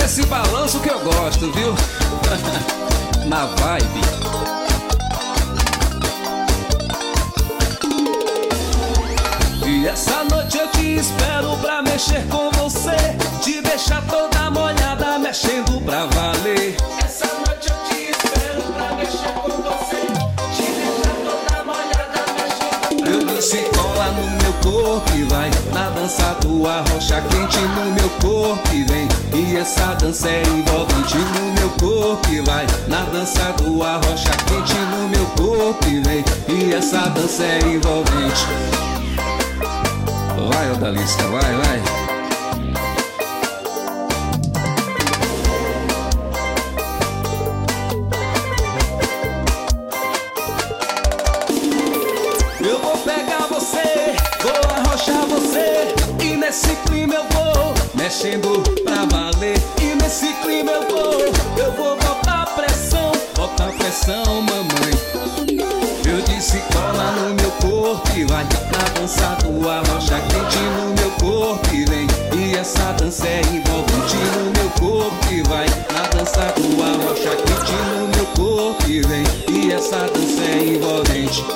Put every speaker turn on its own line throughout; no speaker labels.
desse balanço que eu gosto, viu? Na vibe. E essa noite eu te espero pra mexer com você, te deixar toda molhada mexendo pra valer.
Essa noite eu te espero pra mexer com você, te deixar toda molhada mexendo.
Eu disse cola no meu corpo e vai na dança do arrocha quente no meu corpo e vem. E essa dança é envolvente no meu corpo e vai na dança do arrocha quente no meu corpo e vem. E essa dança é envolvente. Vai, Odalisca, vai. Eu vou pegar você, vou arrochar você, e nesse clima eu vou mexendo pra valer. E nesse clima eu vou botar pressão, mamãe. Eu disse cola no meu corpo e vai na dança do arrocha quente no meu corpo e vem. E essa dança é envolvente no meu corpo e vai na dança do arrocha quente no meu corpo e vem. E essa dança é envolvente.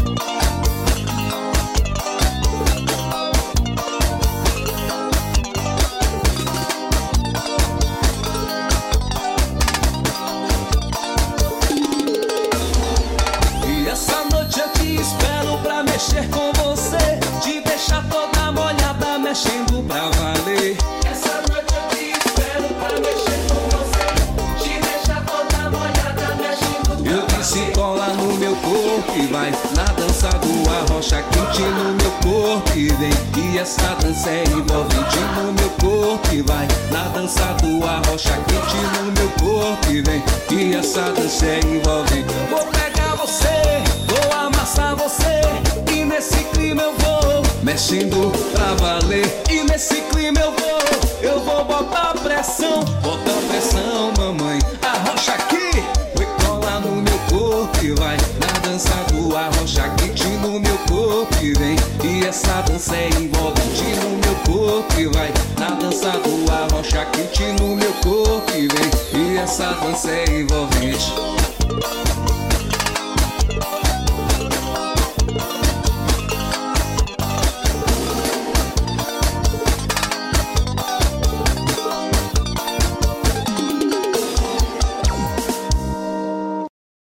Mexer com você, te deixar toda molhada mexendo pra valer.
Essa noite eu te espero pra mexer com você, te deixar toda molhada mexendo pra valer.
Eu disse cola no meu corpo e vai na dança do arrocha quente no meu corpo e vem. E essa dança é envolvente no meu corpo e vai na dança do arrocha quente no meu corpo e vem. E essa dança é envolvente. Vou pegar você, vou amassar você, e nesse clima eu vou mexendo pra valer. E nesse clima eu vou botar pressão, mamãe. Arrocha aqui, vai colar no meu corpo e vai na dança do arrocha quente no meu corpo e vem. E essa dança é envolvente no meu corpo e vai na dança do arrocha quente no meu corpo e vem. E essa dança é envolvente.